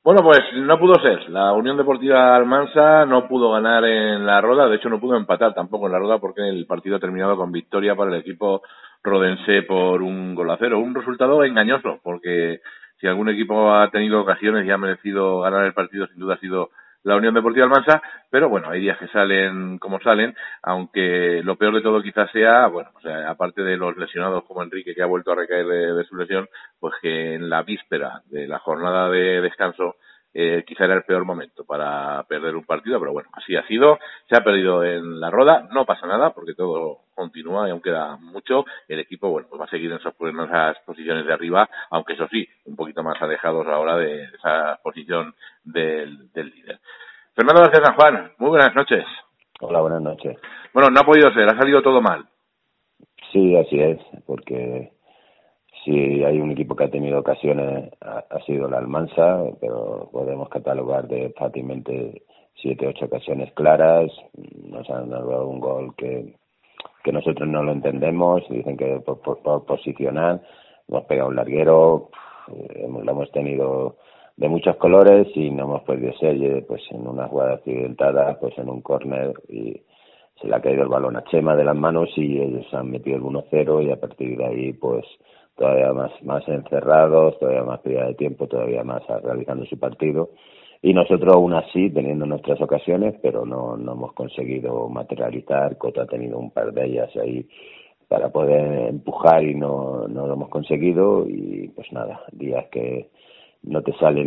Bueno, pues no pudo ser. La Unión Deportiva Almansa no pudo ganar en la Roda, de hecho no pudo empatar tampoco en la Roda porque el partido ha terminado con victoria para el equipo rodense por 1-0. Un resultado engañoso, porque si algún equipo ha tenido ocasiones y ha merecido ganar el partido, sin duda ha sido la Unión Deportiva Almansa, pero bueno, hay días que salen como salen, aunque lo peor de todo quizás sea, bueno, o sea, aparte de los lesionados como Enrique, que ha vuelto a recaer de su lesión, pues que en la víspera de la jornada de descanso quizá era el peor momento para perder un partido, pero bueno, así ha sido, se ha perdido en la Roda, no pasa nada porque todo continúa y aún queda mucho, el equipo bueno pues va a seguir en esas posiciones de arriba, aunque eso sí, un poquito más alejados ahora de esa posición del líder. Fernando García San Juan, muy buenas noches. Hola, buenas noches. Bueno, no ha podido ser, ha salido todo mal. Sí, así es, porque si hay un equipo que ha tenido ocasiones ha sido la Almansa, pero podemos catalogar de fácilmente 7, 8 ocasiones claras. Nos han dado un gol que nosotros no lo entendemos, dicen que por posicionar, hemos pegado un larguero, lo hemos tenido de muchos colores y no hemos podido ser, pues en una jugada accidentada, pues en un córner y se le ha caído el balón a Chema de las manos y ellos han metido el 1-0 y a partir de ahí pues todavía más encerrados, todavía más pérdida de tiempo, todavía más realizando su partido y nosotros aún así teniendo nuestras ocasiones pero no hemos conseguido materializar. Cota ha tenido un par de ellas ahí para poder empujar y no lo hemos conseguido y pues nada, días que no te sale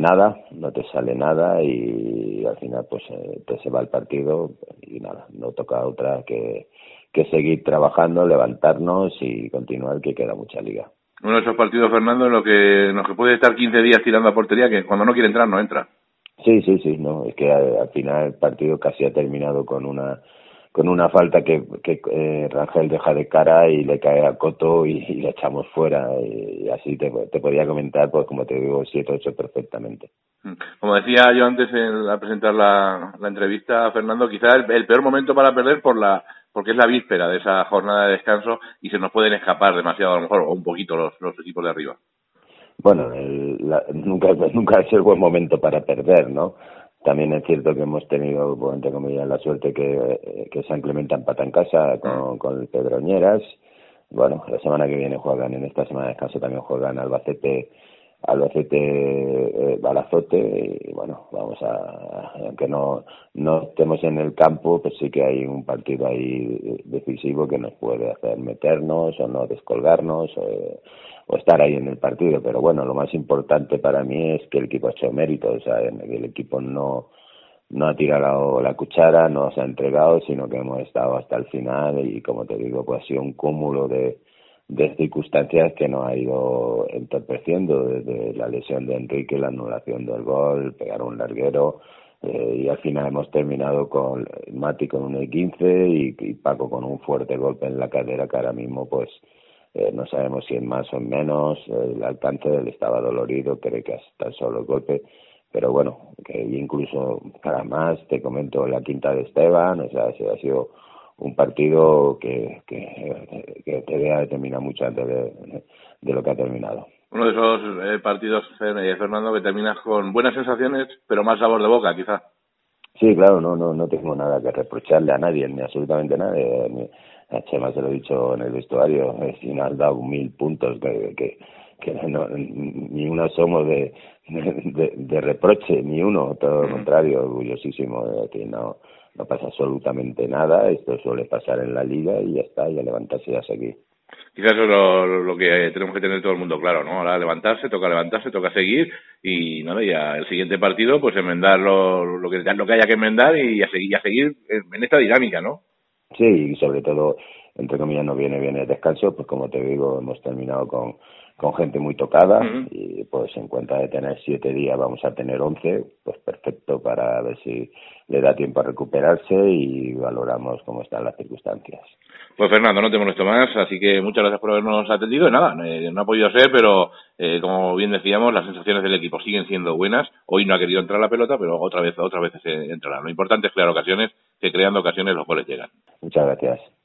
nada y al final pues te se va el partido y nada, no toca otra que seguir trabajando, levantarnos y continuar, que queda mucha liga. Uno de esos partidos, Fernando, en lo que puede estar 15 días tirando a portería, que cuando no quiere entrar, no entra. Sí, no, es que al final el partido casi ha terminado con una falta que Rangel deja de cara y le cae a Coto y le echamos fuera y así te podía comentar, pues como te digo, 7, 8 perfectamente. Como decía yo antes al presentar la entrevista, Fernando, quizá el peor momento para perder porque es la víspera de esa jornada de descanso y se nos pueden escapar demasiado a lo mejor o un poquito los equipos de arriba. Bueno, nunca es el buen momento para perder, ¿no? También es cierto que hemos tenido, pues, entre comillas, la suerte que San Clemente empata en casa con el Pedroñeras. Bueno, la semana que viene juegan, en esta semana de descanso también juegan Albacete Balazote y bueno, aunque no estemos en el campo, pues sí que hay un partido ahí decisivo que nos puede hacer meternos o no descolgarnos o estar ahí en el partido, pero bueno, lo más importante para mí es que el equipo ha hecho mérito, o sea, el equipo no ha tirado la cuchara, no se ha entregado, sino que hemos estado hasta el final y como te digo, pues ha sido un cúmulo de circunstancias que nos ha ido entorpeciendo, desde la lesión de Enrique, la anulación del gol, pegar un larguero, y al final hemos terminado con Mati con un E15 y Paco con un fuerte golpe en la cadera que ahora mismo pues no sabemos si es más o menos, el alcance él estaba dolorido, cree que hasta solo el golpe, pero bueno, que incluso para más, te comento la quinta de Esteban, o sea, ha sido un partido que te debe determinar mucho antes de lo que ha terminado. Uno de esos partidos, Fernando, que terminas con buenas sensaciones, pero más sabor de boca, quizá. Sí, claro, no tengo nada que reprocharle a nadie, ni absolutamente a nadie. A Chema se lo he dicho en el vestuario, si nos has dado 1000 puntos, que ni uno somos de reproche, ni uno, todo lo contrario, orgullosísimo de que no pasa absolutamente nada, esto suele pasar en la liga y ya está, y a levantarse y a seguir. Quizás eso es lo que tenemos que tener todo el mundo claro, ¿no? Ahora levantarse, toca seguir y nada, ya el siguiente partido pues enmendar lo que haya que enmendar y a seguir en esta dinámica, ¿no? Sí, y sobre todo, entre comillas, no viene bien el descanso, pues como te digo, hemos terminado con gente muy tocada y pues en cuenta de tener 7 días vamos a tener 11, pues perfecto para ver si le da tiempo a recuperarse y valoramos cómo están las circunstancias. Pues Fernando, no te molesto más, así que muchas gracias por habernos atendido y nada, no ha podido ser, pero como bien decíamos, las sensaciones del equipo siguen siendo buenas. Hoy no ha querido entrar la pelota, pero otra vez entrará. Lo importante es crear ocasiones, que creando ocasiones los goles llegan. Muchas gracias.